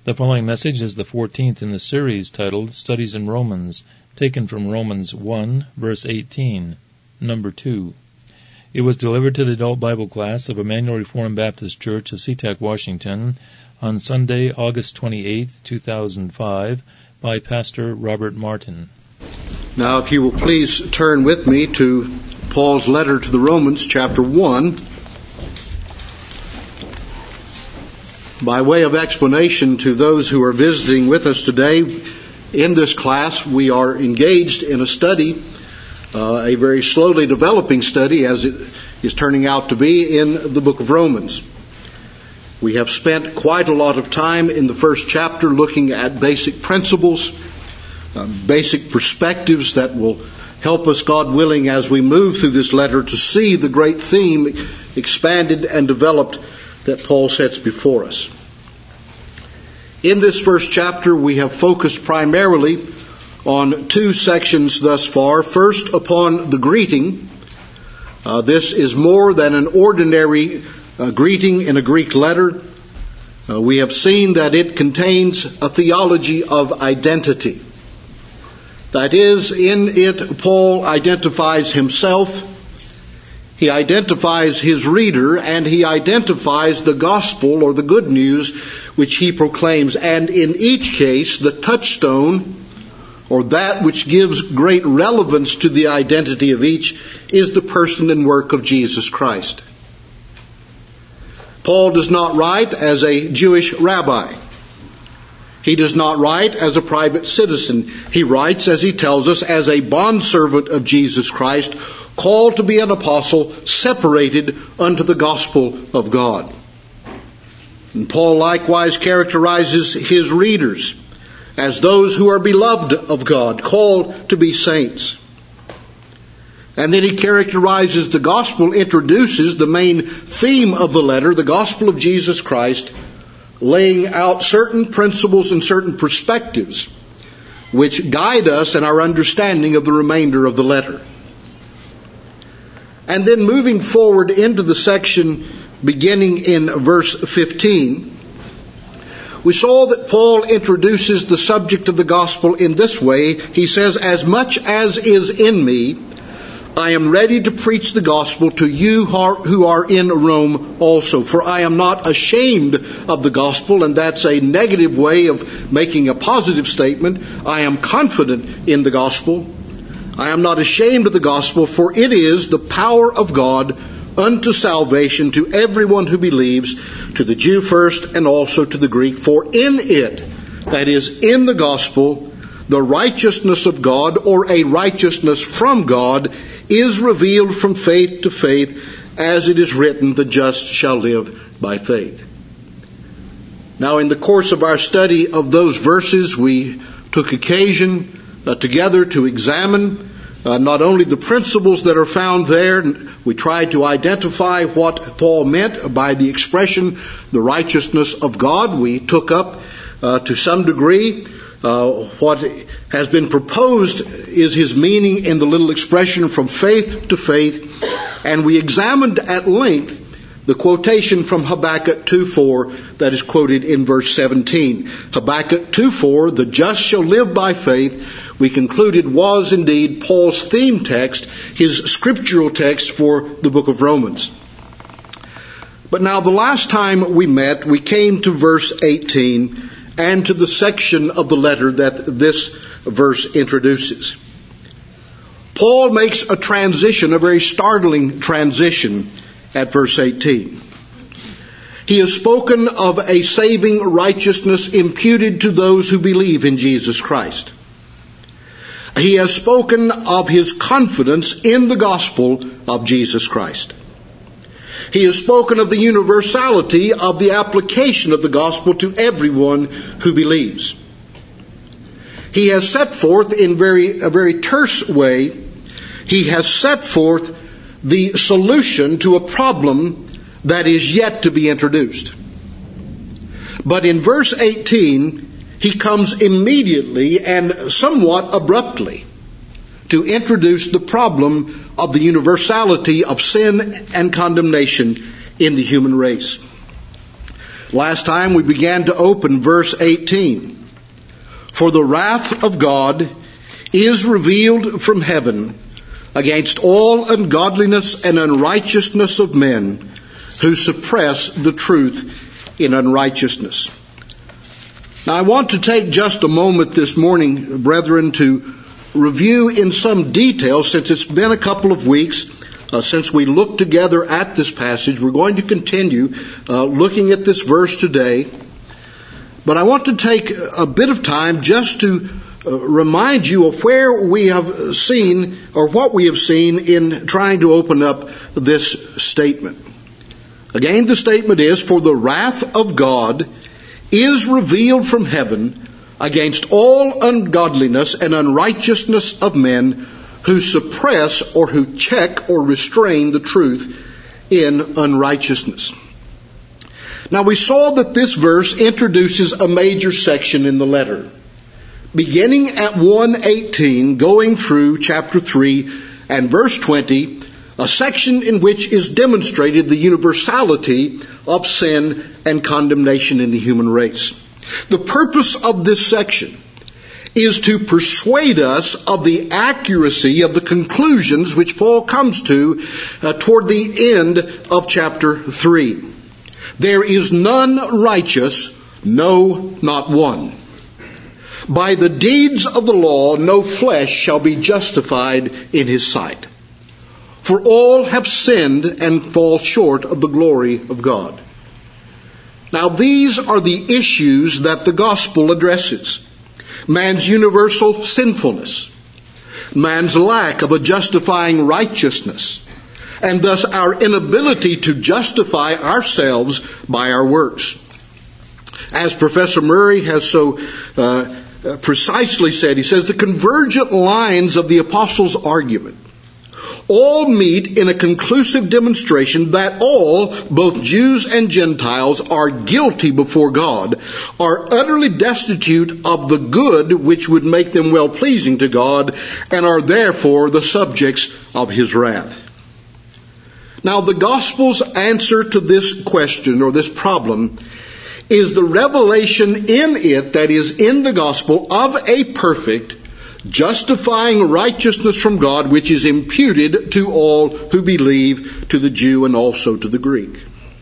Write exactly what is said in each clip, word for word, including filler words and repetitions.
The following message is the fourteenth in the series titled Studies in Romans, taken from Romans one, verse eighteen, number two. It was delivered to the adult Bible class of Emmanuel Reformed Baptist Church of SeaTac, Washington, on Sunday, August twenty-eighth, two thousand five, by Pastor Robert Martin. Now, if you will please turn with me to Paul's letter to the Romans, chapter one. By way of explanation to those who are visiting with us today, in this class we are engaged in a study, uh, a very slowly developing study as it is turning out to be in the book of Romans. We have spent quite a lot of time in the first chapter looking at basic principles, uh, basic perspectives that will help us, God willing, as we move through this letter to see the great theme expanded and developed that Paul sets before us. In this first chapter, we have focused primarily on two sections thus far. First, upon the greeting. Uh, this is more than an ordinary uh, greeting in a Greek letter. Uh, we have seen that it contains a theology of identity. That is, in it, Paul identifies himself, he identifies his reader, and he identifies the gospel or the good news which he proclaims. And in each case, the touchstone, or that which gives great relevance to the identity of each, is the person and work of Jesus Christ. Paul does not write as a Jewish rabbi. He does not write as a private citizen. He writes, as he tells us, as a bondservant of Jesus Christ, called to be an apostle, separated unto the gospel of God. And Paul likewise characterizes his readers as those who are beloved of God, called to be saints. And then he characterizes the gospel, introduces the main theme of the letter, the gospel of Jesus Christ, laying out certain principles and certain perspectives which guide us in our understanding of the remainder of the letter. And then moving forward into the section beginning in verse fifteen, we saw that Paul introduces the subject of the gospel in this way. He says, "As much as is in me, I am ready to preach the gospel to you who are in Rome also. For I am not ashamed of the gospel," and that's a negative way of making a positive statement. I am confident in the gospel. I am not ashamed of the gospel, for it is the power of God unto salvation to everyone who believes, to the Jew first and also to the Greek. For in it, that is, in the gospel, the righteousness of God, or a righteousness from God, is revealed from faith to faith, as it is written, the just shall live by faith. Now, in the course of our study of those verses, we took occasion uh, together to examine uh, not only the principles that are found there. We tried to identify what Paul meant by the expression, the righteousness of God. We took up uh, to some degree Uh, what has been proposed is his meaning in the little expression from faith to faith, and we examined at length the quotation from Habakkuk two four that is quoted in verse seventeen. Habakkuk two four, the just shall live by faith, we concluded was indeed Paul's theme text, his scriptural text for the book of Romans. But now the last time we met, we came to verse eighteen, and to the section of the letter that this verse introduces. Paul makes a transition, a very startling transition at verse eighteen. He has spoken of a saving righteousness imputed to those who believe in Jesus Christ. He has spoken of his confidence in the gospel of Jesus Christ. He has spoken of the universality of the application of the gospel to everyone who believes. He has set forth in very, a very terse way, he has set forth the solution to a problem that is yet to be introduced. But in verse eighteen, he comes immediately and somewhat abruptly to introduce the problem of the universality of sin and condemnation in the human race. Last time we began to open verse eighteen. For the wrath of God is revealed from heaven against all ungodliness and unrighteousness of men who suppress the truth in unrighteousness. Now I want to take just a moment this morning, brethren, to review in some detail, since it's been a couple of weeks uh, since we looked together at this passage. We're going to continue uh, looking at this verse today. But I want to take a bit of time just to uh, remind you of where we have seen, or what we have seen in trying to open up this statement. Again, the statement is, for the wrath of God is revealed from heaven against all ungodliness and unrighteousness of men who suppress or who check or restrain the truth in unrighteousness. Now we saw that this verse introduces a major section in the letter, beginning at one eighteen, going through chapter three and verse twenty, a section in which is demonstrated the universality of sin and condemnation in the human race. The purpose of this section is to persuade us of the accuracy of the conclusions which Paul comes to uh, toward the end of chapter three. There is none righteous, no, not one. By the deeds of the law, no flesh shall be justified in his sight. For all have sinned and fall short of the glory of God. Now these are the issues that the gospel addresses. Man's universal sinfulness, man's lack of a justifying righteousness, and thus our inability to justify ourselves by our works. As Professor Murray has so uh, precisely said, he says the convergent lines of the apostles' argument all meet in a conclusive demonstration that all, both Jews and Gentiles, are guilty before God, are utterly destitute of the good which would make them well-pleasing to God, and are therefore the subjects of His wrath. Now, the gospel's answer to this question, or this problem, is the revelation in it, that is, in the gospel, of a perfect, justifying righteousness from God, which is imputed to all who believe, to the Jew and also to the Greek.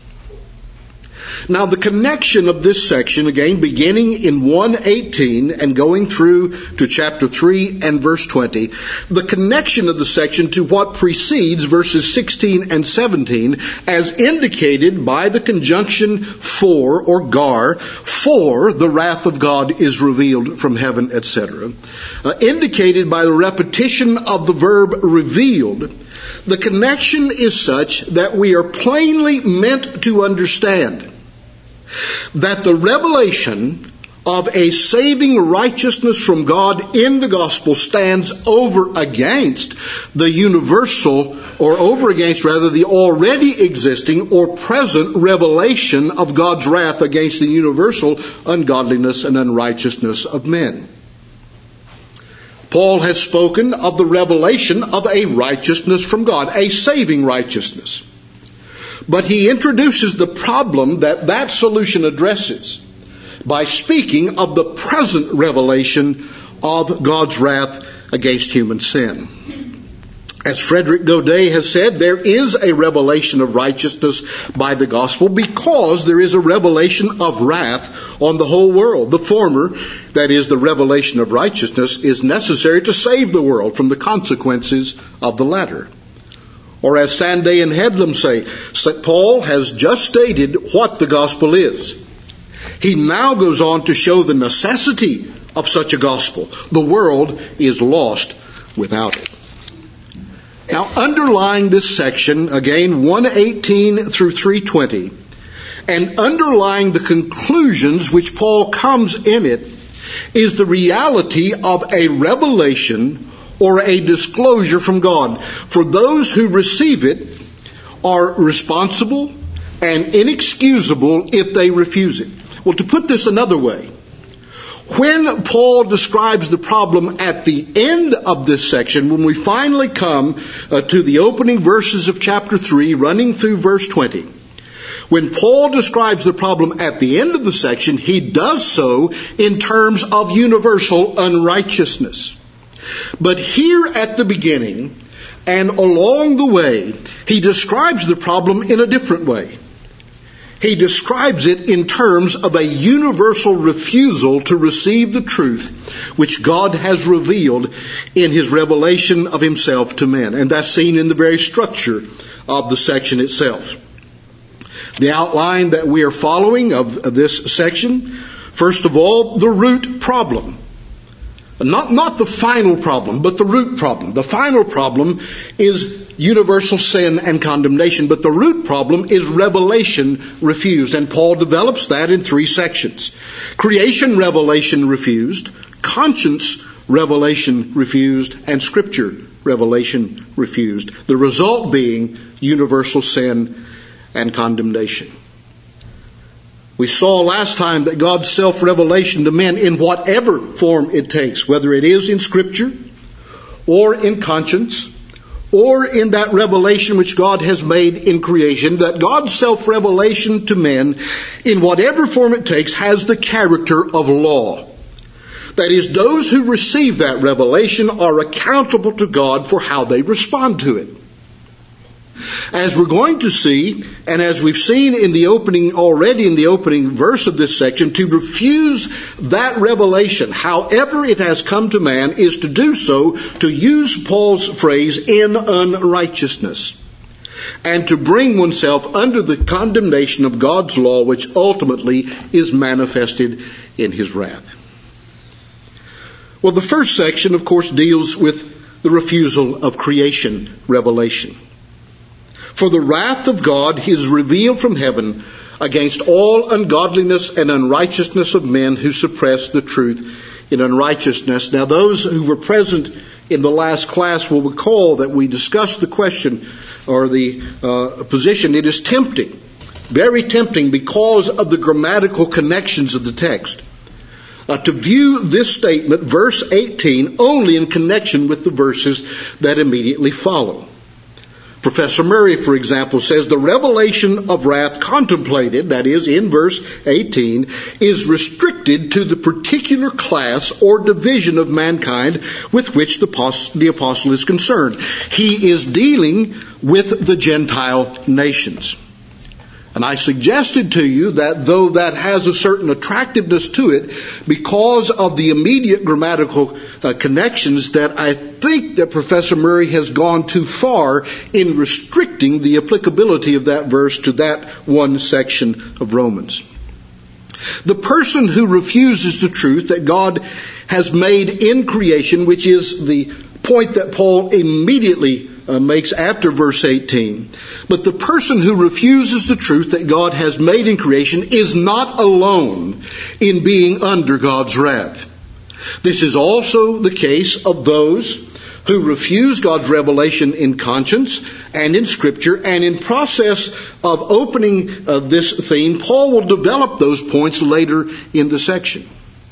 Now, the connection of this section, again, beginning in one eighteen and going through to chapter three and verse twenty, the connection of the section to what precedes verses sixteen and seventeen, as indicated by the conjunction for, or gar, for the wrath of God is revealed from heaven, et cetera, uh, indicated by the repetition of the verb revealed. The connection is such that we are plainly meant to understand that the revelation of a saving righteousness from God in the gospel stands over against the universal, or over against rather the already existing or present revelation of God's wrath against the universal ungodliness and unrighteousness of men. Paul has spoken of the revelation of a righteousness from God, a saving righteousness. But he introduces the problem that that solution addresses by speaking of the present revelation of God's wrath against human sin. As Frederick Godet has said, there is a revelation of righteousness by the gospel because there is a revelation of wrath on the whole world. The former, that is the revelation of righteousness, is necessary to save the world from the consequences of the latter. Or as Sanday and Headlam say, Saint Paul has just stated what the gospel is. He now goes on to show the necessity of such a gospel. The world is lost without it. Now, underlying this section, again, one eighteen through three twenty, and underlying the conclusions which Paul comes in it, is the reality of a revelation or a disclosure from God. For those who receive it are responsible and inexcusable if they refuse it. Well, to put this another way, when Paul describes the problem at the end of this section, when we finally come uh, to the opening verses of chapter three, running through verse twenty, When Paul describes the problem at the end of the section, he does so in terms of universal unrighteousness. But here at the beginning and along the way, he describes the problem in a different way. He describes it in terms of a universal refusal to receive the truth which God has revealed in his revelation of himself to men. And that's seen in the very structure of the section itself. The outline that we are following of, of this section, first of all, the root problem. Not, not the final problem, but the root problem. The final problem is universal sin and condemnation, but the root problem is revelation refused. And Paul develops that in three sections. Creation revelation refused, conscience revelation refused, and Scripture revelation refused. The result being universal sin and condemnation. We saw last time that God's self-revelation to men in whatever form it takes, whether it is in Scripture or in conscience or in that revelation which God has made in creation, that God's self-revelation to men in whatever form it takes has the character of law. That is, those who receive that revelation are accountable to God for how they respond to it. As we're going to see, and as we've seen in the opening, already in the opening verse of this section, to refuse that revelation, however it has come to man, is to do so, to use Paul's phrase, in unrighteousness, and to bring oneself under the condemnation of God's law, which ultimately is manifested in his wrath. Well, the first section, of course, deals with the refusal of creation revelation. For the wrath of God is revealed from heaven against all ungodliness and unrighteousness of men who suppress the truth in unrighteousness. Now, those who were present in the last class will recall that we discussed the question or the uh, position. It is tempting, very tempting, because of the grammatical connections of the text, uh, to view this statement, verse eighteen, only in connection with the verses that immediately follow. Professor Murray, for example, says the revelation of wrath contemplated, that is, in verse eighteen, is restricted to the particular class or division of mankind with which the apostle, the apostle is concerned. He is dealing with the Gentile nations. And I suggested to you that though that has a certain attractiveness to it, because of the immediate grammatical uh, connections, that I think that Professor Murray has gone too far in restricting the applicability of that verse to that one section of Romans. The person who refuses the truth that God has made in creation, which is the point that Paul immediately Uh, makes after verse eighteen. But the person who refuses the truth that God has made in creation is not alone in being under God's wrath. This is also the case of those who refuse God's revelation in conscience and in Scripture. And in process of opening uh, this theme, Paul will develop those points later in the section.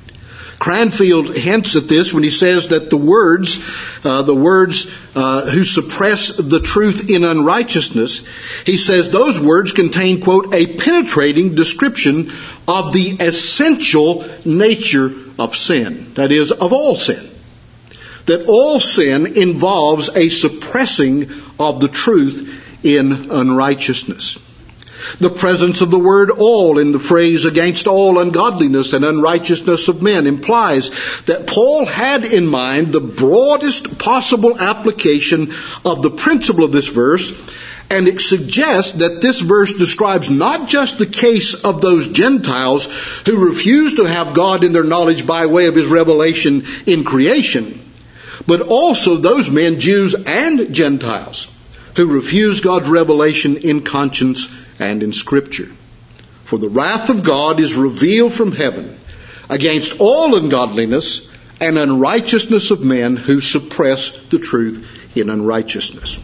Cranfield hints at this when he says that the words, uh, the words uh, who suppress the truth in unrighteousness, he says those words contain, quote, a penetrating description of the essential nature of sin, that is, of all sin. That all sin involves a suppressing of the truth in unrighteousness. The presence of the word all in the phrase against all ungodliness and unrighteousness of men implies that Paul had in mind the broadest possible application of the principle of this verse, and it suggests that this verse describes not just the case of those Gentiles who refuse to have God in their knowledge by way of his revelation in creation, but also those men, Jews and Gentiles, who refuse God's revelation in conscience and in Scripture. For the wrath of God is revealed from heaven against all ungodliness and unrighteousness of men who suppress the truth in unrighteousness.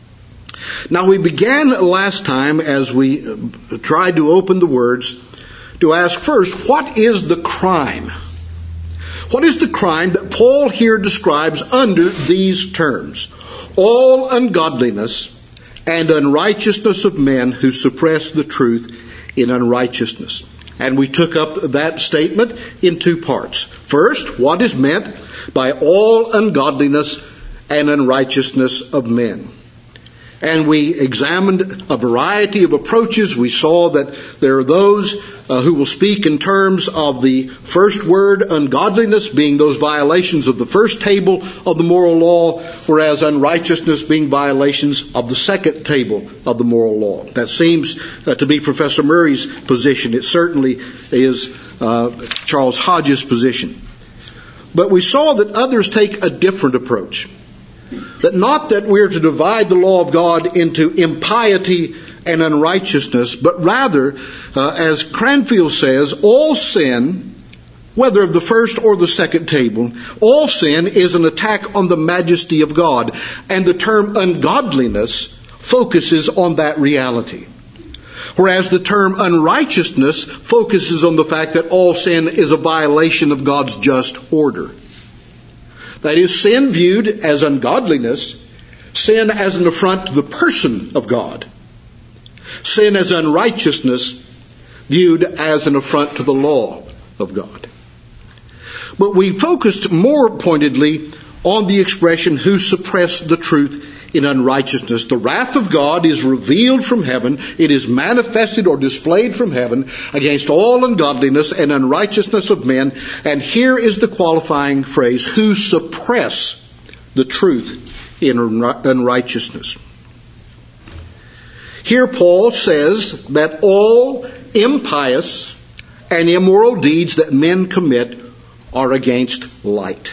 Now, we began last time, as we tried to open the words, to ask first, what is the crime? What is the crime that Paul here describes under these terms? All ungodliness and unrighteousness of men who suppress the truth in unrighteousness. And we took up that statement in two parts. First, what is meant by all ungodliness and unrighteousness of men? And we examined a variety of approaches. We saw that there are those uh, who will speak in terms of the first word, ungodliness, being those violations of the first table of the moral law, whereas unrighteousness being violations of the second table of the moral law. That seems uh, to be Professor Murray's position. It certainly is uh, Charles Hodge's position. But we saw that others take a different approach. That not that we're to divide the law of God into impiety and unrighteousness, but rather, uh, as Cranfield says, all sin, whether of the first or the second table, all sin is an attack on the majesty of God. And the term ungodliness focuses on that reality. Whereas the term unrighteousness focuses on the fact that all sin is a violation of God's just order. That is, sin viewed as ungodliness, sin as an affront to the person of God. Sin as unrighteousness viewed as an affront to the law of God. But we focused more pointedly on the expression, who suppress the truth in unrighteousness. The wrath of God is revealed from heaven. It is manifested or displayed from heaven against all ungodliness and unrighteousness of men. And here is the qualifying phrase, who suppress the truth in unrighteousness. Here Paul says that all impious and immoral deeds that men commit are against light.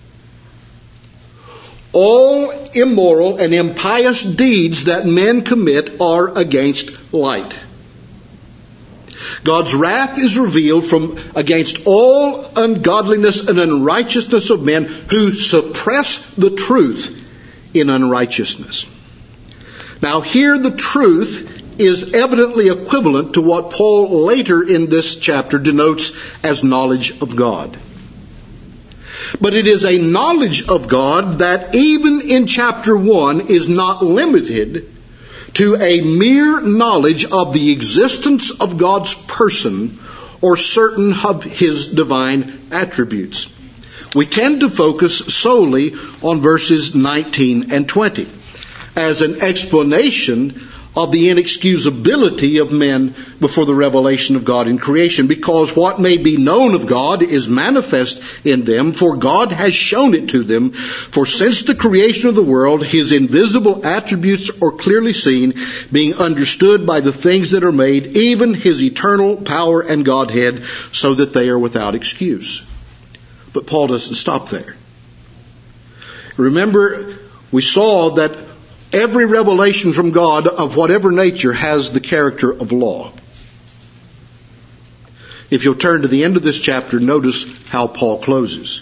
All immoral and impious deeds that men commit are against light. God's wrath is revealed from against all ungodliness and unrighteousness of men who suppress the truth in unrighteousness. Now here the truth is evidently equivalent to what Paul later in this chapter denotes as knowledge of God. But it is a knowledge of God that even in chapter one is not limited to a mere knowledge of the existence of God's person or certain of His divine attributes. We tend to focus solely on verses nineteen and twenty as an explanation of the inexcusability of men before the revelation of God in creation, because what may be known of God is manifest in them, for God has shown it to them. For since the creation of the world, His invisible attributes are clearly seen, being understood by the things that are made, even His eternal power and Godhead, so that they are without excuse. But Paul doesn't stop there. Remember, we saw that every revelation from God of whatever nature has the character of law. If you'll turn to the end of this chapter, notice how Paul closes.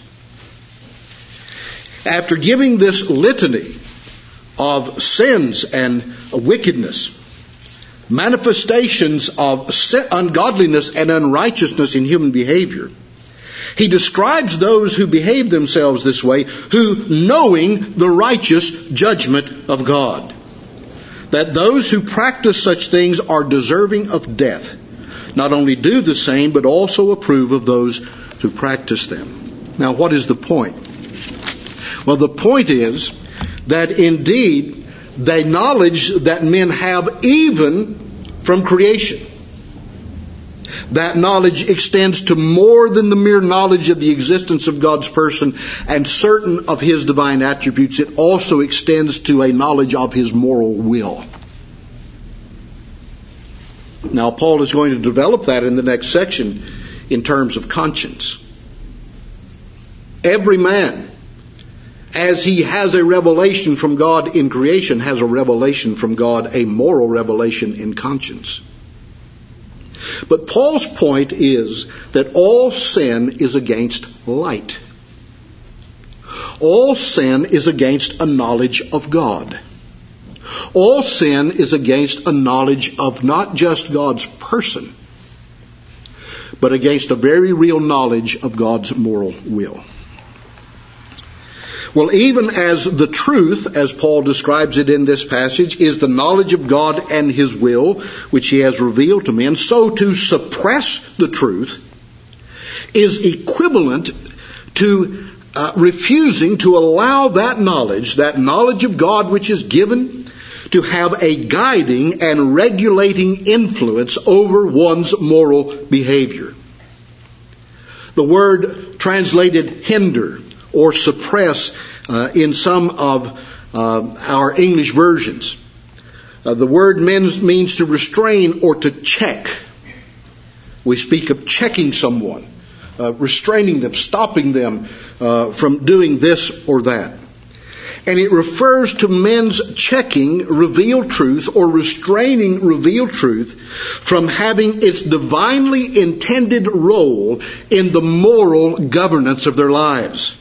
After giving this litany of sins and wickedness, manifestations of ungodliness and unrighteousness in human behavior, he describes those who behave themselves this way, who, knowing the righteous judgment of God, that those who practice such things are deserving of death, not only do the same, but also approve of those who practice them. Now, what is the point? Well, the point is that indeed the knowledge that men have even from creation, that knowledge extends to more than the mere knowledge of the existence of God's person and certain of His divine attributes. It also extends to a knowledge of His moral will. Now, Paul is going to develop that in the next section in terms of conscience. Every man, as he has a revelation from God in creation, has a revelation from God, a moral revelation in conscience. But Paul's point is that all sin is against light. All sin is against a knowledge of God. All sin is against a knowledge of not just God's person, but against a very real knowledge of God's moral will. Well, even as the truth, as Paul describes it in this passage, is the knowledge of God and His will, which He has revealed to men, so to suppress the truth is equivalent to uh, refusing to allow that knowledge, that knowledge of God which is given, to have a guiding and regulating influence over one's moral behavior. The word translated hinder or suppress uh, in some of uh, our English versions. Uh, the word means, means to restrain or to check. We speak of checking someone, uh, restraining them, stopping them uh, from doing this or that. And it refers to men's checking revealed truth or restraining revealed truth from having its divinely intended role in the moral governance of their lives.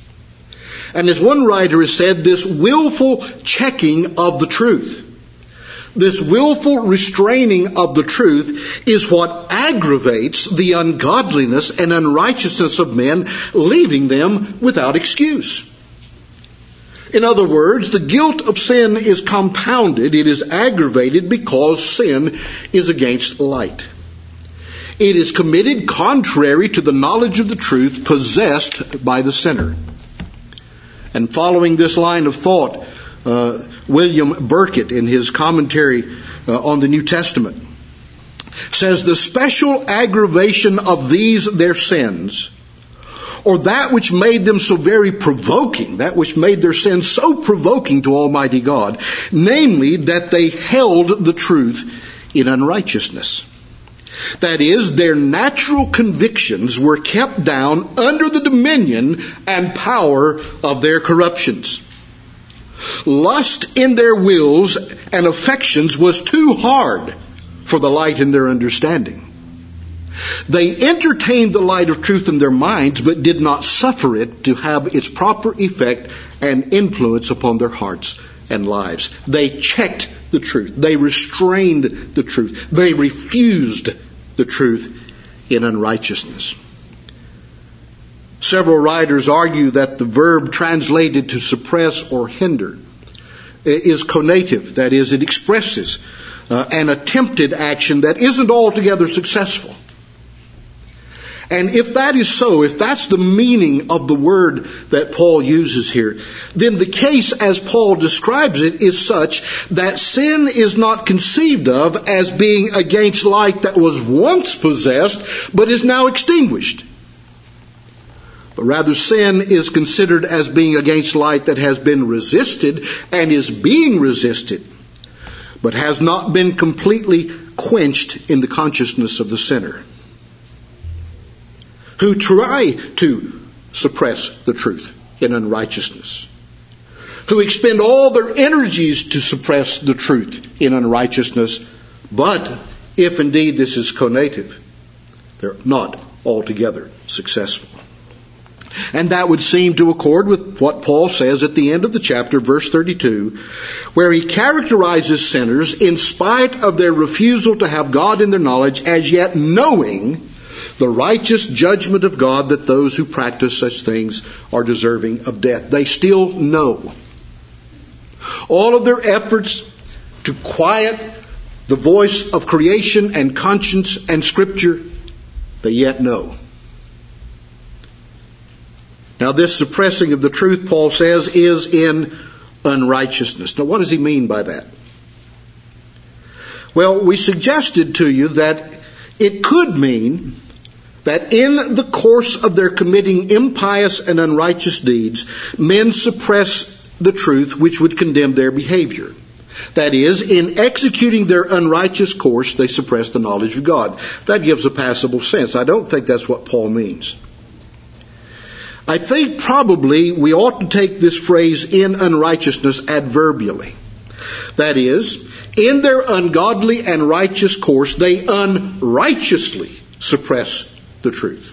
And as one writer has said, this willful checking of the truth, this willful restraining of the truth is what aggravates the ungodliness and unrighteousness of men, leaving them without excuse. In other words, the guilt of sin is compounded, it is aggravated because sin is against light. It is committed contrary to the knowledge of the truth possessed by the sinner. And following this line of thought, uh, William Burkitt, in his commentary uh, on the New Testament, says the special aggravation of these their sins, or that which made them so very provoking, that which made their sins so provoking to Almighty God, namely that they held the truth in unrighteousness. That is, their natural convictions were kept down under the dominion and power of their corruptions. Lust in their wills and affections was too hard for the light in their understanding. They entertained the light of truth in their minds, but did not suffer it to have its proper effect and influence upon their hearts and lives. They checked the truth. They restrained the truth. They refused the truth in unrighteousness. Several writers argue that the verb translated to suppress or hinder is conative. That is, it expresses uh, an attempted action that isn't altogether successful. And if that is so, if that's the meaning of the word that Paul uses here, then the case as Paul describes it is such that sin is not conceived of as being against light that was once possessed but is now extinguished. But rather sin is considered as being against light that has been resisted and is being resisted, but has not been completely quenched in the consciousness of the sinner, who try to suppress the truth in unrighteousness, who expend all their energies to suppress the truth in unrighteousness, but if indeed this is conative, they're not altogether successful. And that would seem to accord with what Paul says at the end of the chapter, verse thirty-two, where he characterizes sinners in spite of their refusal to have God in their knowledge, as yet knowing the righteous judgment of God that those who practice such things are deserving of death. They still know. All of their efforts to quiet the voice of creation and conscience and Scripture, they yet know. Now this suppressing of the truth, Paul says, is in unrighteousness. Now what does he mean by that? Well, we suggested to you that it could mean that in the course of their committing impious and unrighteous deeds, men suppress the truth which would condemn their behavior. That is, in executing their unrighteous course, they suppress the knowledge of God. That gives a passable sense. I don't think that's what Paul means. I think probably we ought to take this phrase in unrighteousness adverbially. That is, in their ungodly and righteous course, they unrighteously suppress the truth.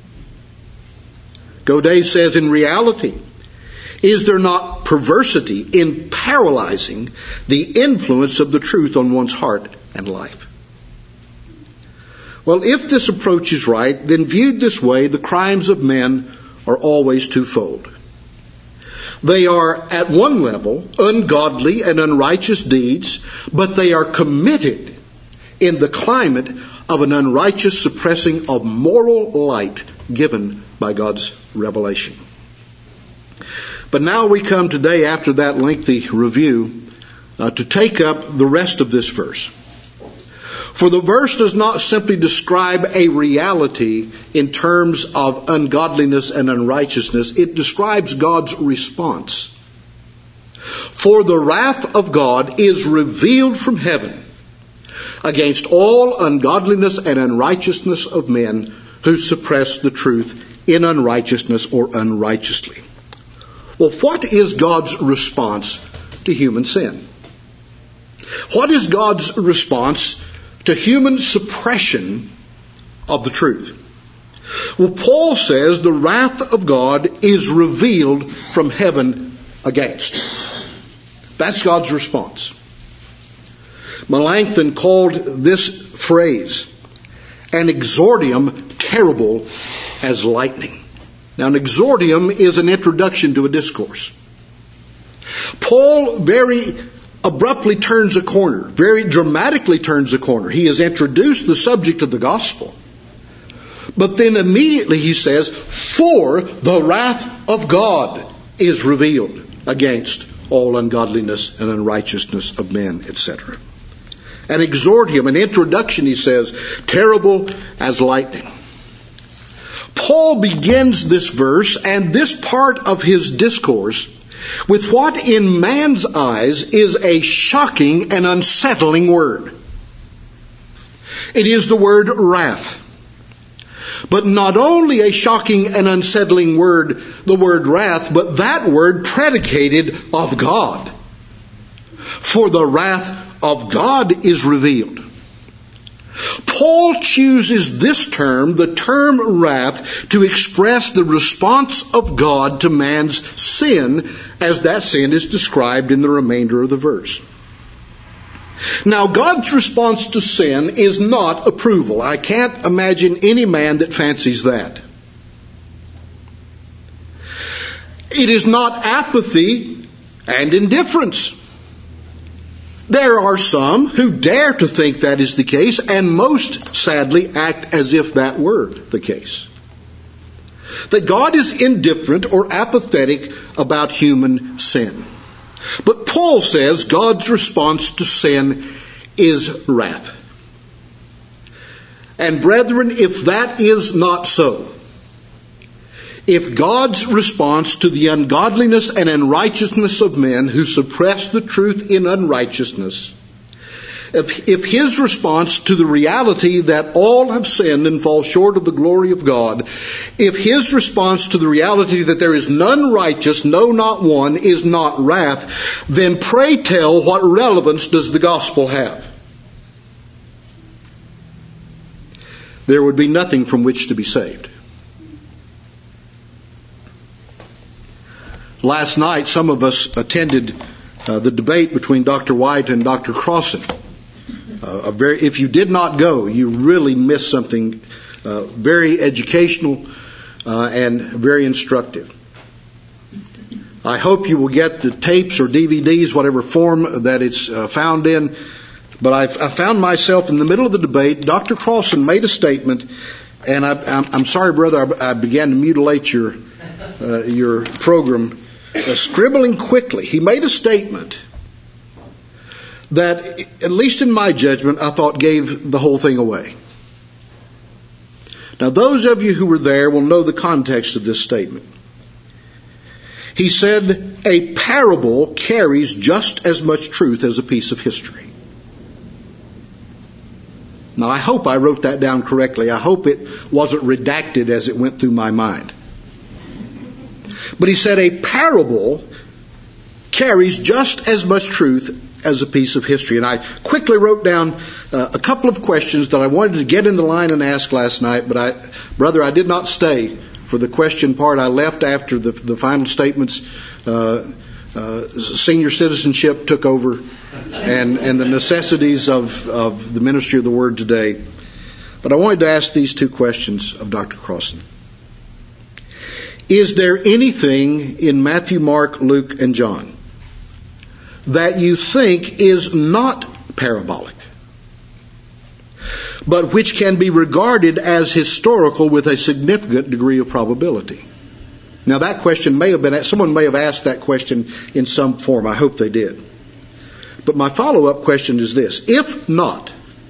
Godet says, in reality, is there not perversity in paralyzing the influence of the truth on one's heart and life? Well, if this approach is right, then viewed this way, the crimes of men are always twofold. They are, at one level, ungodly and unrighteous deeds, but they are committed in the climate of an unrighteous suppressing of moral light given by God's revelation. But now we come today, after that lengthy review, uh, to take up the rest of this verse. For the verse does not simply describe a reality in terms of ungodliness and unrighteousness. It describes God's response. For the wrath of God is revealed from heaven against all ungodliness and unrighteousness of men who suppress the truth in unrighteousness or unrighteously. Well, what is God's response to human sin? What is God's response to human suppression of the truth? Well, Paul says the wrath of God is revealed from heaven against. That's God's response. Melanchthon called this phrase an exordium terrible as lightning. Now, an exordium is an introduction to a discourse. Paul very abruptly turns a corner, very dramatically turns a corner. He has introduced the subject of the gospel. But then immediately he says, for the wrath of God is revealed against all ungodliness and unrighteousness of men, et cetera. An exordium, an introduction, he says, terrible as lightning. Paul begins this verse and this part of his discourse with what in man's eyes is a shocking and unsettling word. It is the word wrath. But not only a shocking and unsettling word, the word wrath, but that word predicated of God. For the wrath of God is revealed. Paul chooses this term, the term wrath, to express the response of God to man's sin, as that sin is described in the remainder of the verse. Now, God's response to sin is not approval. I can't imagine any man that fancies that. It is not apathy and indifference. There are some who dare to think that is the case, and most sadly act as if that were the case. That God is indifferent or apathetic about human sin. But Paul says God's response to sin is wrath. And brethren, if that is not so, if God's response to the ungodliness and unrighteousness of men who suppress the truth in unrighteousness, if, if his response to the reality that all have sinned and fall short of the glory of God, if his response to the reality that there is none righteous, no, not one, is not wrath, then pray tell, what relevance does the gospel have? There would be nothing from which to be saved. Last night, some of us attended uh, the debate between Doctor White and Doctor Crossan. Uh, a very, if you did not go, you really missed something uh, very educational uh, and very instructive. I hope you will get the tapes or D V Ds, whatever form that it's uh, found in. But I've, I found myself in the middle of the debate. Doctor Crossan made a statement, and I, I'm, I'm sorry, brother, I, I began to mutilate your uh, your program. Uh, scribbling quickly, he made a statement that, at least in my judgment, I thought gave the whole thing away. Now, those of you who were there will know the context of this statement. He said, a parable carries just as much truth as a piece of history. Now, I hope I wrote that down correctly. I hope it wasn't redacted as it went through my mind. But he said a parable carries just as much truth as a piece of history. And I quickly wrote down uh, a couple of questions that I wanted to get in the line and ask last night. But, I, brother, I did not stay for the question part. I left after the, the final statements. Uh, uh, senior citizenship took over and, and the necessities of, of the ministry of the Word today. But I wanted to ask these two questions of Doctor Crossan. Is there anything in Matthew, Mark, Luke, and John that you think is not parabolic, but which can be regarded as historical with a significant degree of probability? Now that question may have been, someone may have asked that question in some form. I hope they did. But my follow-up question is this. If not,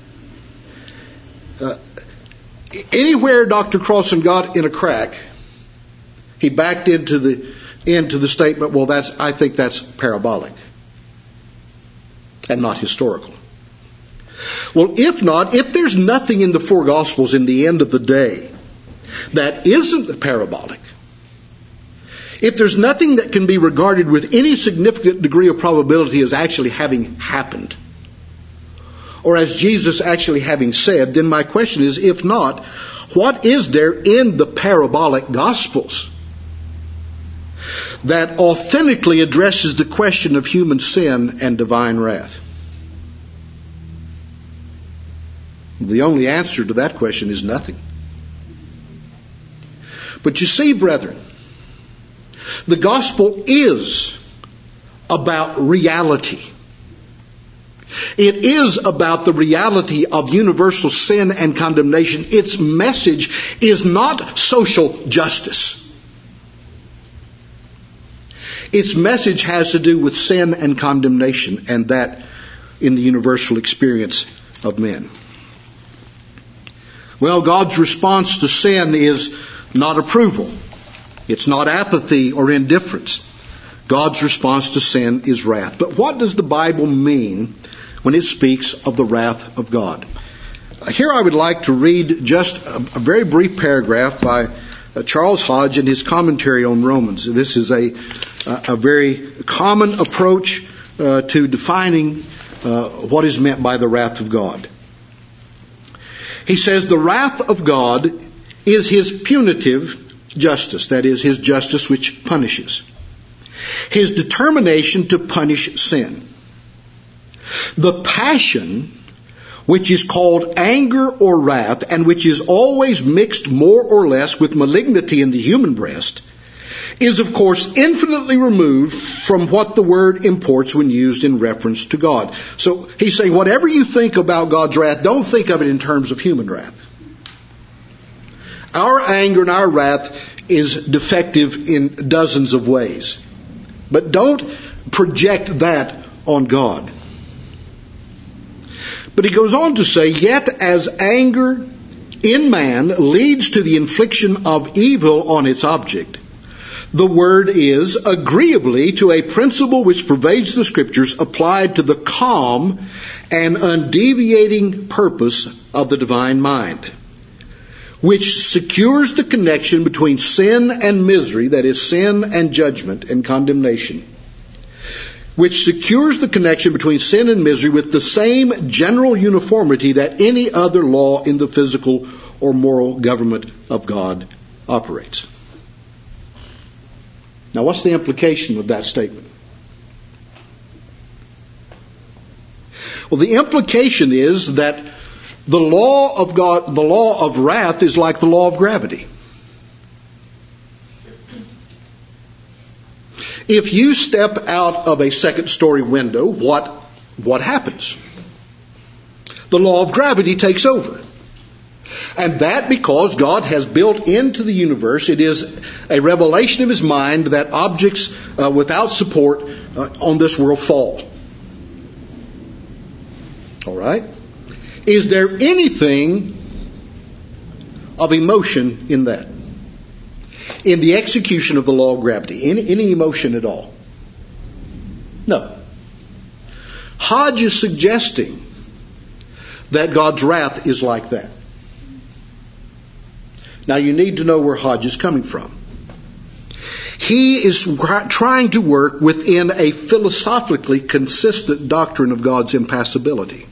uh, anywhere Doctor Crossan got in a crack, he backed into the into the statement, well, that's I think that's parabolic and not historical. Well, if not, if there's nothing in the four Gospels in the end of the day that isn't parabolic, if there's nothing that can be regarded with any significant degree of probability as actually having happened, or as Jesus actually having said, then my question is, if not, what is there in the parabolic Gospels that authentically addresses the question of human sin and divine wrath? The only answer to that question is nothing. But you see, brethren, the gospel is about reality. It is about the reality of universal sin and condemnation. Its message is not social justice. Its message has to do with sin and condemnation, and that in the universal experience of men. Well, God's response to sin is not approval. It's not apathy or indifference. God's response to sin is wrath. But what does the Bible mean when it speaks of the wrath of God? Here I would like to read just a, a very brief paragraph by uh, Charles Hodge in his commentary on Romans. This is a, a, a very common approach uh, to defining uh, what is meant by the wrath of God. He says, the wrath of God is His punitive justice, that is, His justice which punishes. His determination to punish sin. The passion, which is called anger or wrath, and which is always mixed more or less with malignity in the human breast, is of course infinitely removed from what the word imports when used in reference to God. So he's saying, whatever you think about God's wrath, don't think of it in terms of human wrath. Our anger and our wrath is defective in dozens of ways. But don't project that on God. But he goes on to say, yet as anger in man leads to the infliction of evil on its object, the word is agreeably to a principle which pervades the Scriptures, applied to the calm and undeviating purpose of the divine mind, which secures the connection between sin and misery, that is, sin and judgment and condemnation, which secures the connection between sin and misery with the same general uniformity that any other law in the physical or moral government of God operates. Now, what's the implication of that statement? Well, the implication is that the law of God, the law of wrath, is like the law of gravity. If you step out of a second story window, what, what happens? The law of gravity takes over. And that because God has built into the universe, it is a revelation of His mind that objects uh, without support uh, on this world fall. All right? Is there anything of emotion in that? In the execution of the law of gravity? Any, any emotion at all? No. Hodge is suggesting that God's wrath is like that. Now you need to know where Hodge is coming from. He is trying to work within a philosophically consistent doctrine of God's impassibility.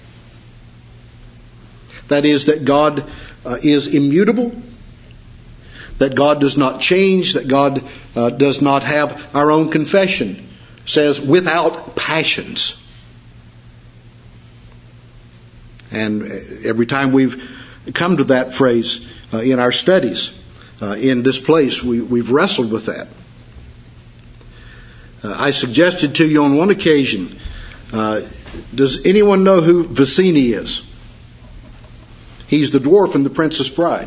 That is, that God uh, is immutable, that God does not change, that God uh, does not have, our own confession says, without passions. And every time we've come to that phrase uh, in our studies, uh, in this place, we, we've wrestled with that. Uh, I suggested to you on one occasion, uh, does anyone know who Vicini is? He's the dwarf in The Princess Bride.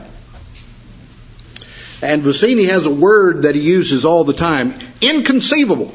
And Vicini has a word that he uses all the time, inconceivable.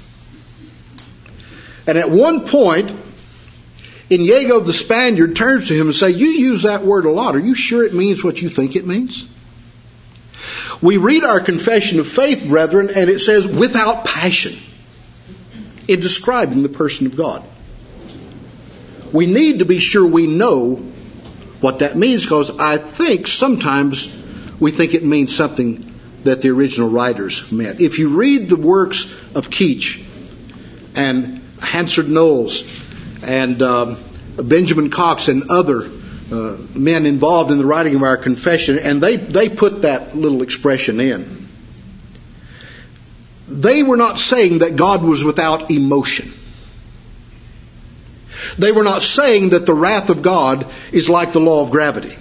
And at one point, Inigo the Spaniard turns to him and says, you use that word a lot. Are you sure it means what you think it means? We read our confession of faith, brethren, and it says, without passion, in describing the person of God. We need to be sure we know what that means, because I think sometimes we think it means something that the original writers meant. If you read the works of Keach and Hansard Knowles and um, Benjamin Cox and other uh, men involved in the writing of our confession, and they, they put that little expression in, they were not saying that God was without emotion. They were not saying that the wrath of God is like the law of gravity.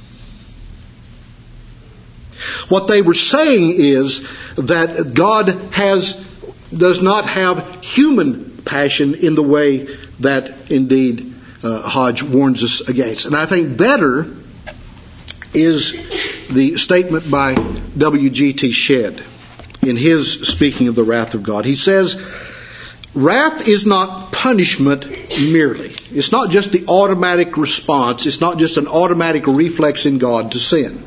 What they were saying is that God has does not have human passion in the way that indeed uh, Hodge warns us against. And I think better is the statement by W G T Shedd in his speaking of the wrath of God. He says, wrath is not punishment merely. It's not just the automatic response. It's not just an automatic reflex in God to sin.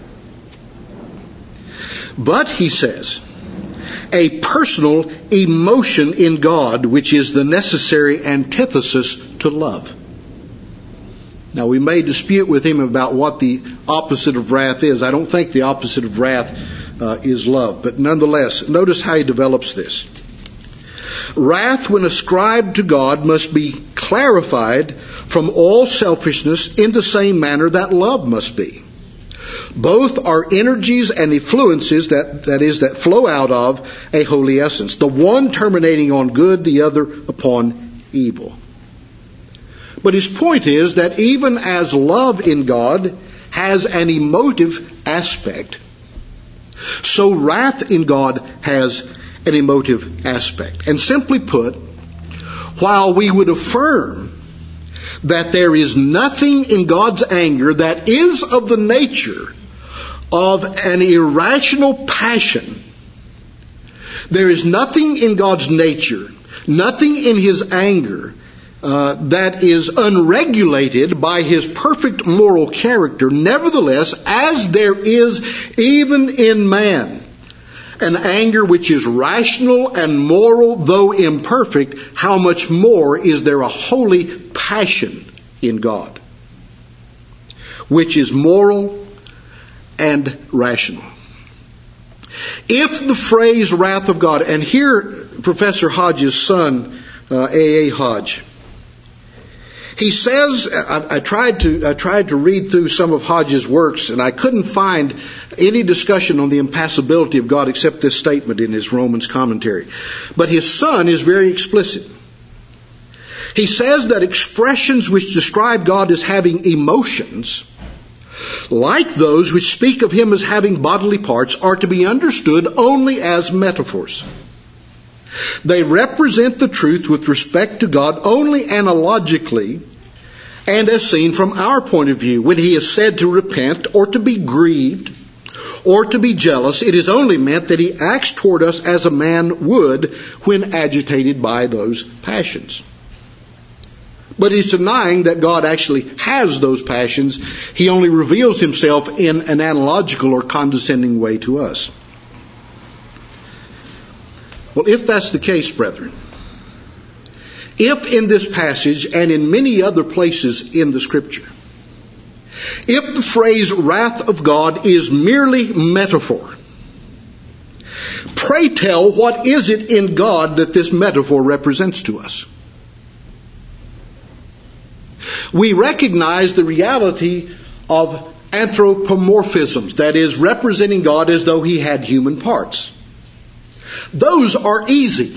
But, he says, a personal emotion in God, which is the necessary antithesis to love. Now, we may dispute with him about what the opposite of wrath is. I don't think the opposite of wrath uh, is love. But nonetheless, notice how he develops this. Wrath, when ascribed to God, must be clarified from all selfishness in the same manner that love must be. Both are energies and influences that, that is, that flow out of a holy essence. The one terminating on good, the other upon evil. But his point is that even as love in God has an emotive aspect, so wrath in God has an emotive aspect. And simply put, while we would affirm that there is nothing in God's anger that is of the nature of an irrational passion, there is nothing in God's nature, nothing in His anger uh, that is unregulated by His perfect moral character. Nevertheless, as there is even in man an anger which is rational and moral, though imperfect, how much more is there a holy passion in God, which is moral and rational. If the phrase wrath of God, and here Professor Hodge's son, uh, A A Hodge, he says, I, I tried to I tried to read through some of Hodge's works, and I couldn't find any discussion on the impassibility of God except this statement in his Romans commentary. But his son is very explicit. He says that expressions which describe God as having emotions, like those which speak of Him as having bodily parts, are to be understood only as metaphors. They represent the truth with respect to God only analogically and as seen from our point of view. When He is said to repent or to be grieved or to be jealous, it is only meant that He acts toward us as a man would when agitated by those passions. But he's denying that God actually has those passions. He only reveals Himself in an analogical or condescending way to us. Well, if that's the case, brethren, if in this passage and in many other places in the Scripture, if the phrase wrath of God is merely metaphor, pray tell, what is it in God that this metaphor represents to us? We recognize the reality of anthropomorphisms, that is, representing God as though He had human parts. Those are easy.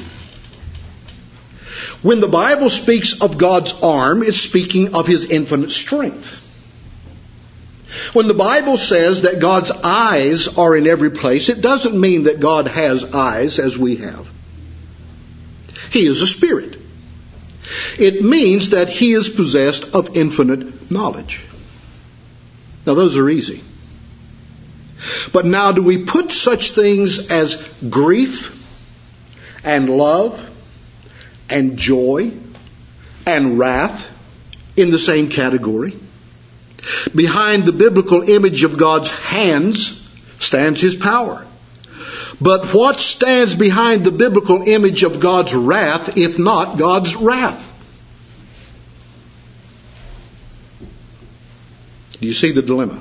When the Bible speaks of God's arm, it's speaking of His infinite strength. When the Bible says that God's eyes are in every place, it doesn't mean that God has eyes as we have. He is a spirit. It means that he is possessed of infinite knowledge. Now those are easy. But now do we put such things as grief and love and joy and wrath in the same category? Behind the biblical image of God's hands stands his power. But what stands behind the biblical image of God's wrath, if not God's wrath? Do you see the dilemma?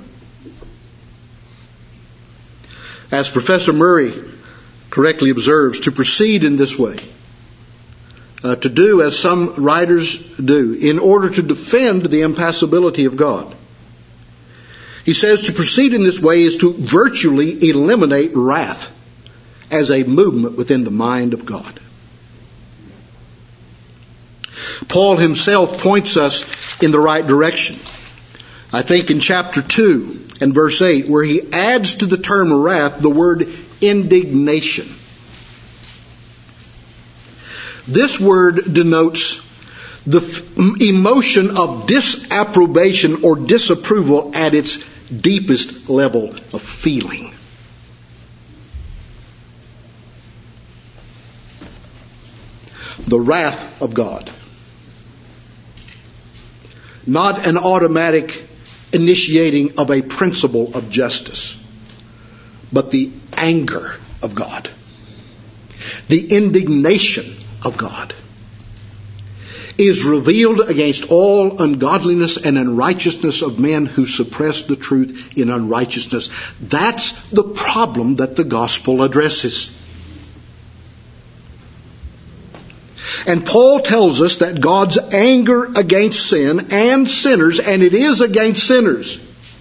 As Professor Murray correctly observes, to proceed in this way, uh, to do as some writers do, in order to defend the impassibility of God. He says to proceed in this way is to virtually eliminate wrath as a movement within the mind of God. Paul himself points us in the right direction. I think in chapter two and verse eight, where he adds to the term wrath the word indignation. This word denotes the f- emotion of disapprobation or disapproval at its deepest level of feeling. The wrath of God. Not an automatic initiating of a principle of justice, but the anger of God. The indignation of God is revealed against all ungodliness and unrighteousness of men who suppress the truth in unrighteousness. That's the problem that the gospel addresses. And Paul tells us that God's anger against sin and sinners, and it is against sinners.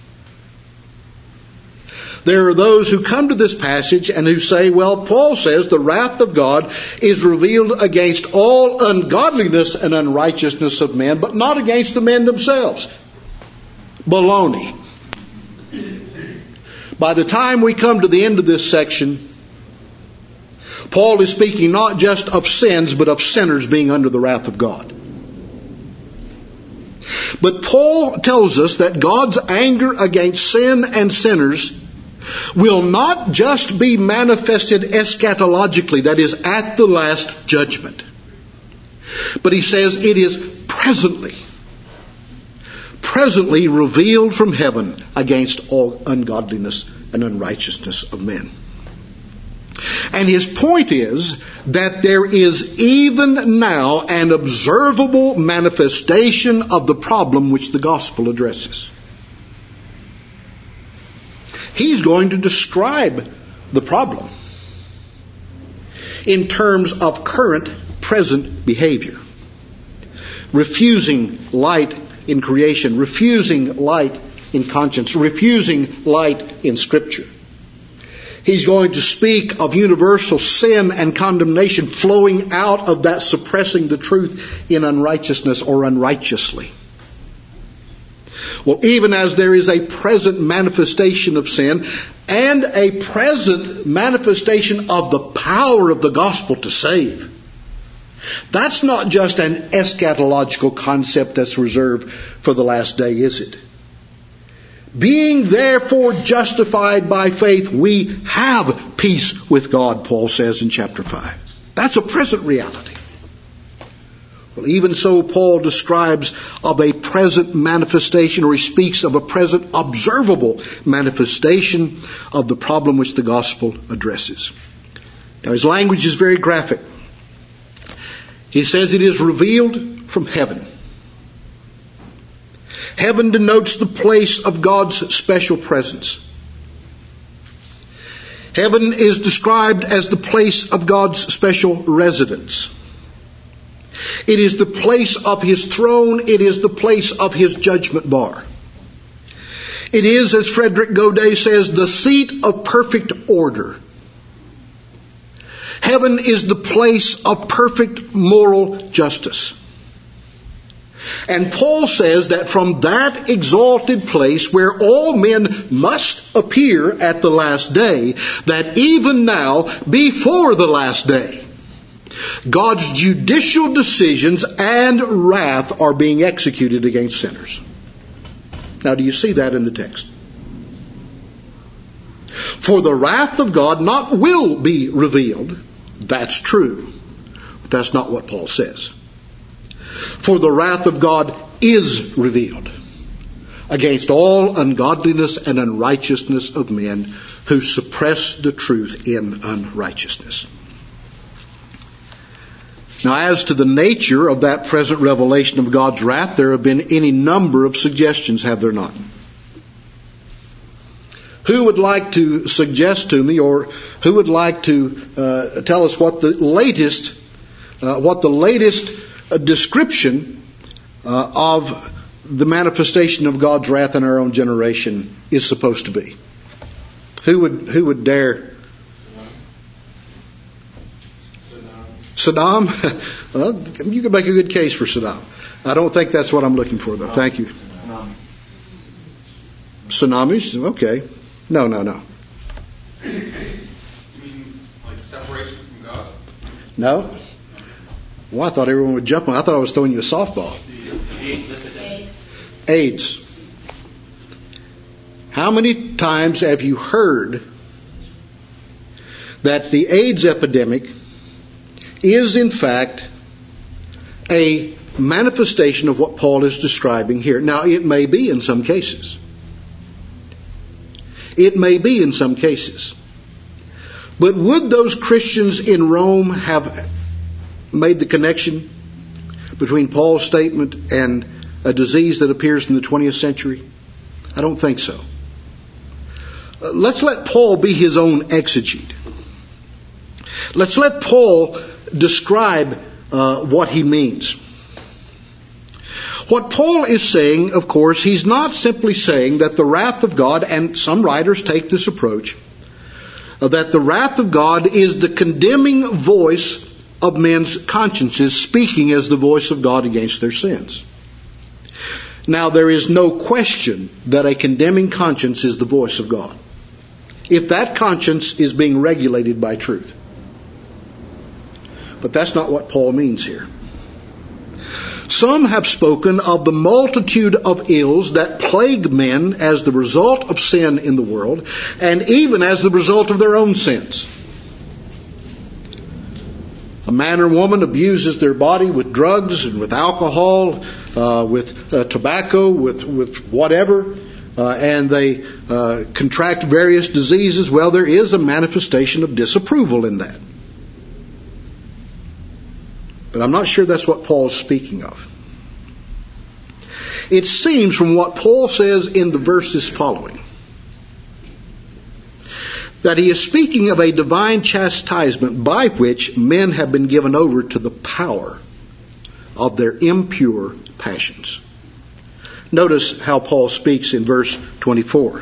There are those who come to this passage and who say, well, Paul says the wrath of God is revealed against all ungodliness and unrighteousness of men, but not against the men themselves. Baloney. By the time we come to the end of this section, Paul is speaking not just of sins, but of sinners being under the wrath of God. But Paul tells us that God's anger against sin and sinners will not just be manifested eschatologically, that is, at the last judgment. But he says it is presently, presently revealed from heaven against all ungodliness and unrighteousness of men. And his point is that there is even now an observable manifestation of the problem which the gospel addresses. He's going to describe the problem in terms of current, present behavior. Refusing light in creation, refusing light in conscience, refusing light in Scripture. He's going to speak of universal sin and condemnation flowing out of that suppressing the truth in unrighteousness or unrighteously. Well, even as there is a present manifestation of sin and a present manifestation of the power of the gospel to save, that's not just an eschatological concept that's reserved for the last day, is it? Being therefore justified by faith, we have peace with God, Paul says in chapter five. That's a present reality. Well, even so, Paul describes of a present manifestation, or he speaks of a present observable manifestation of the problem which the gospel addresses. Now, his language is very graphic. He says it is revealed from heaven. Heaven denotes the place of God's special presence. Heaven is described as the place of God's special residence. It is the place of His throne. It is the place of His judgment bar. It is, as Frederick Godet says, the seat of perfect order. Heaven is the place of perfect moral justice. And Paul says that from that exalted place where all men must appear at the last day, that even now, before the last day, God's judicial decisions and wrath are being executed against sinners. Now, do you see that in the text? For the wrath of God not will be revealed. That's true. But that's not what Paul says. For the wrath of God is revealed against all ungodliness and unrighteousness of men who suppress the truth in unrighteousness. Now, as to the nature of that present revelation of God's wrath, there have been any number of suggestions, have there not? Who would like to suggest to me, or who would like to uh, tell us what the latest, uh, what the latest uh, description uh, of the manifestation of God's wrath in our own generation is supposed to be? Who would who would dare? Saddam? Well, you can make a good case for Saddam. I don't think that's what I'm looking for, though. Thank you. Tsunamis? Okay. No, no, no. You mean like separation from God? No? Well, I thought everyone would jump on. I thought I was throwing you a softball. AIDS. AIDS. How many times have you heard that the AIDS epidemic is in fact a manifestation of what Paul is describing here? Now, it may be in some cases. It may be in some cases. But would those Christians in Rome have made the connection between Paul's statement and a disease that appears in the twentieth century? I don't think so. Uh, let's let Paul be his own exegete. Let's let Paul describe uh, what he means. What Paul is saying, of course, he's not simply saying that the wrath of God, and some writers take this approach, uh, that the wrath of God is the condemning voice of men's consciences speaking as the voice of God against their sins. Now, there is no question that a condemning conscience is the voice of God, if that conscience is being regulated by truth. But that's not what Paul means here. Some have spoken of the multitude of ills that plague men as the result of sin in the world, and even as the result of their own sins. A man or woman abuses their body with drugs and with alcohol, uh, with uh, tobacco, with, with whatever, uh, and they uh, contract various diseases. Well, there is a manifestation of disapproval in that. But I'm not sure that's what Paul's speaking of. It seems from what Paul says in the verses following that he is speaking of a divine chastisement by which men have been given over to the power of their impure passions. Notice how Paul speaks in verse twenty-four.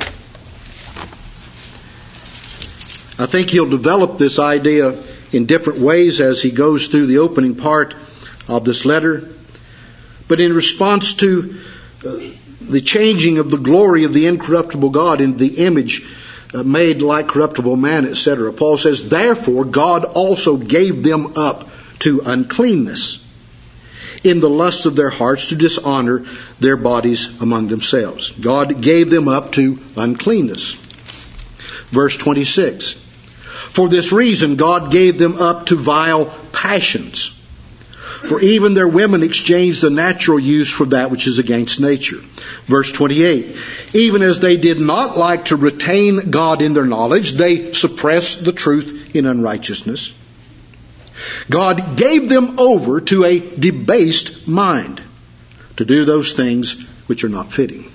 I think he'll develop this idea in different ways as he goes through the opening part of this letter. But in response to uh, the changing of the glory of the incorruptible God into the image uh, made like corruptible man, et cetera, Paul says, therefore God also gave them up to uncleanness in the lust of their hearts to dishonor their bodies among themselves. God gave them up to uncleanness. Verse twenty-six. For this reason, God gave them up to vile passions. For even their women exchanged the natural use for that which is against nature. Verse twenty-eight. Even as they did not like to retain God in their knowledge, they suppressed the truth in unrighteousness. God gave them over to a debased mind to do those things which are not fitting.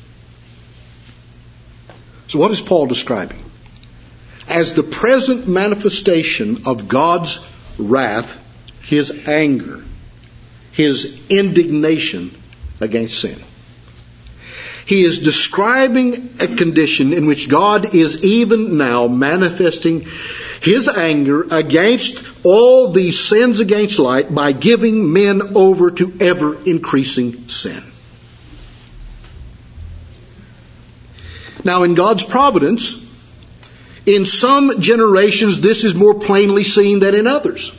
So what is Paul describing? As the present manifestation of God's wrath, His anger, His indignation against sin. He is describing a condition in which God is even now manifesting His anger against all these sins against light by giving men over to ever-increasing sin. Now, in God's providence, in some generations this is more plainly seen than in others.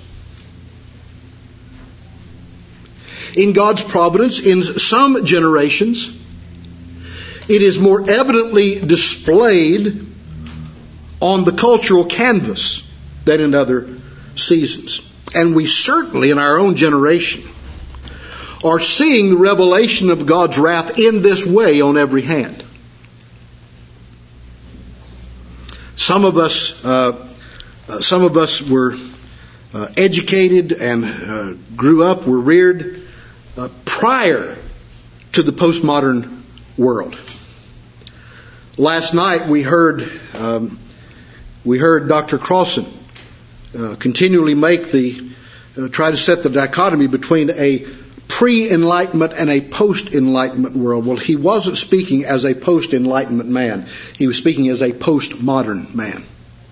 In God's providence, in some generations, it is more evidently displayed on the cultural canvas than in other seasons. And we certainly, in our own generation, are seeing the revelation of God's wrath in this way on every hand. Some of us, uh, uh, some of us were uh, educated and uh, grew up, were reared uh, prior to the postmodern world. Last night we heard um, we heard Doctor Crossan uh, continually make the uh, try to set the dichotomy between a pre-Enlightenment and a post-Enlightenment world. Well, he wasn't speaking as a post-Enlightenment man. He was speaking as a post-modern man.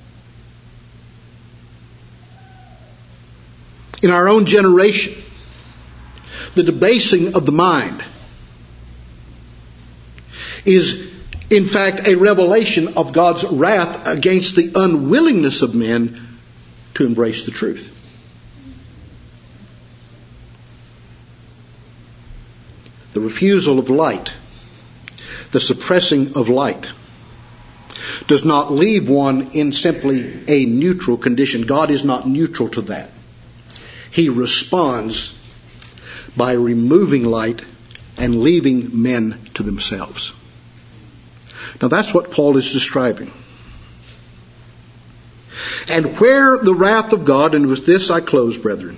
In our own generation, the debasing of the mind is, in fact, a revelation of God's wrath against the unwillingness of men to embrace the truth. The refusal of light, the suppressing of light, does not leave one in simply a neutral condition. God is not neutral to that. He responds by removing light and leaving men to themselves. Now that's what Paul is describing. And where the wrath of God, and with this I close, brethren,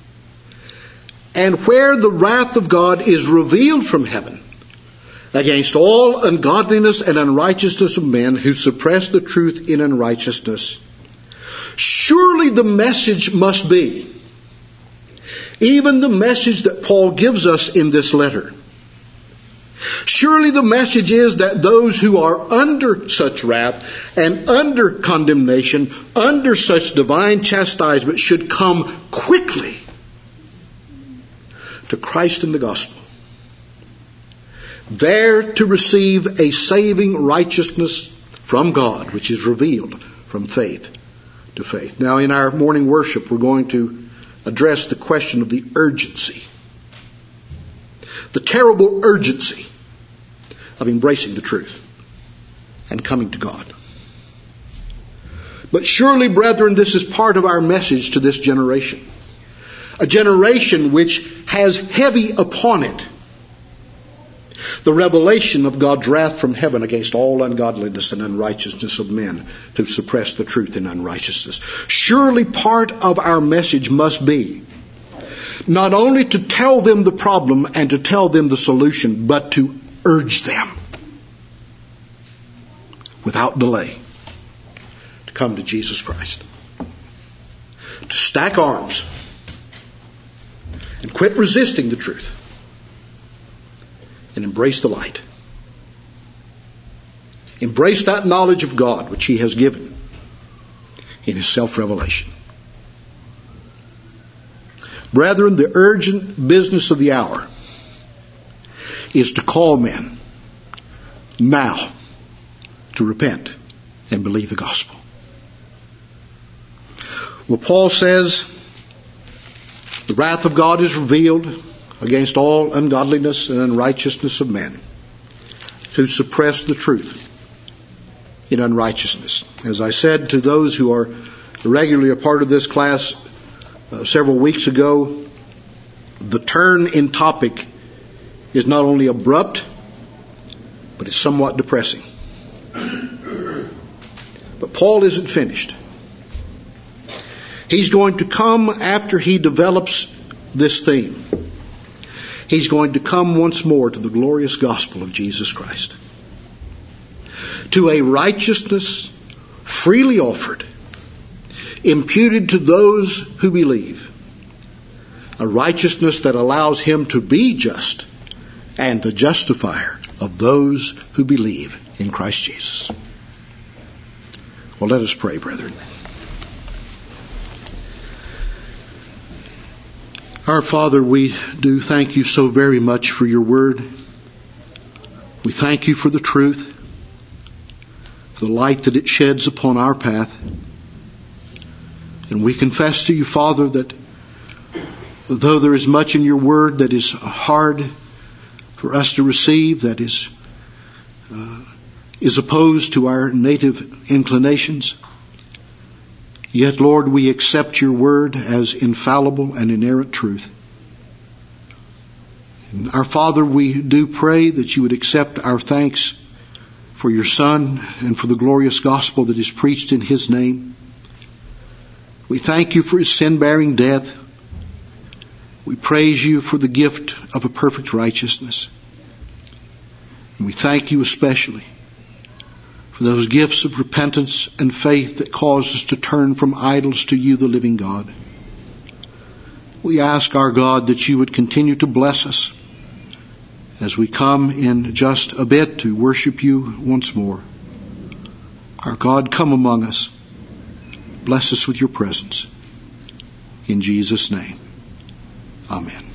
and where the wrath of God is revealed from heaven against all ungodliness and unrighteousness of men who suppress the truth in unrighteousness, surely the message must be, even the message that Paul gives us in this letter, surely the message is that those who are under such wrath and under condemnation, under such divine chastisement, should come quickly to Christ and the gospel, there to receive a saving righteousness from God, which is revealed from faith to faith. Now, in our morning worship, we're going to address the question of the urgency, the terrible urgency of embracing the truth and coming to God. But surely, brethren, this is part of our message to this generation. A generation which has heavy upon it the revelation of God's wrath from heaven against all ungodliness and unrighteousness of men who suppress the truth in unrighteousness. Surely part of our message must be not only to tell them the problem and to tell them the solution, but to urge them without delay to come to Jesus Christ. To stack arms and quit resisting the truth and embrace the light. Embrace that knowledge of God which He has given in His self-revelation. Brethren, the urgent business of the hour is to call men now to repent and believe the gospel. Well, Paul says the wrath of God is revealed against all ungodliness and unrighteousness of men who suppress the truth in unrighteousness. As I said to those who are regularly a part of this class uh, several weeks ago, the turn in topic is not only abrupt, but it's somewhat depressing. But Paul isn't finished. He's going to come after he develops this theme. He's going to come once more to the glorious gospel of Jesus Christ, to a righteousness freely offered, imputed to those who believe, a righteousness that allows him to be just and the justifier of those who believe in Christ Jesus. Well, let us pray, brethren. Our Father, we do thank you so very much for your word. We thank you for the truth, for the light that it sheds upon our path. And we confess to you, Father, that though there is much in your word that is hard for us to receive, that is uh, is opposed to our native inclinations, yet, Lord, we accept your word as infallible and inerrant truth. And our Father, we do pray that you would accept our thanks for your Son and for the glorious gospel that is preached in his name. We thank you for his sin-bearing death. We praise you for the gift of a perfect righteousness. And we thank you especially for those gifts of repentance and faith that cause us to turn from idols to you, the living God. We ask, our God, that you would continue to bless us as we come in just a bit to worship you once more. Our God, come among us. Bless us with your presence. In Jesus' name, amen.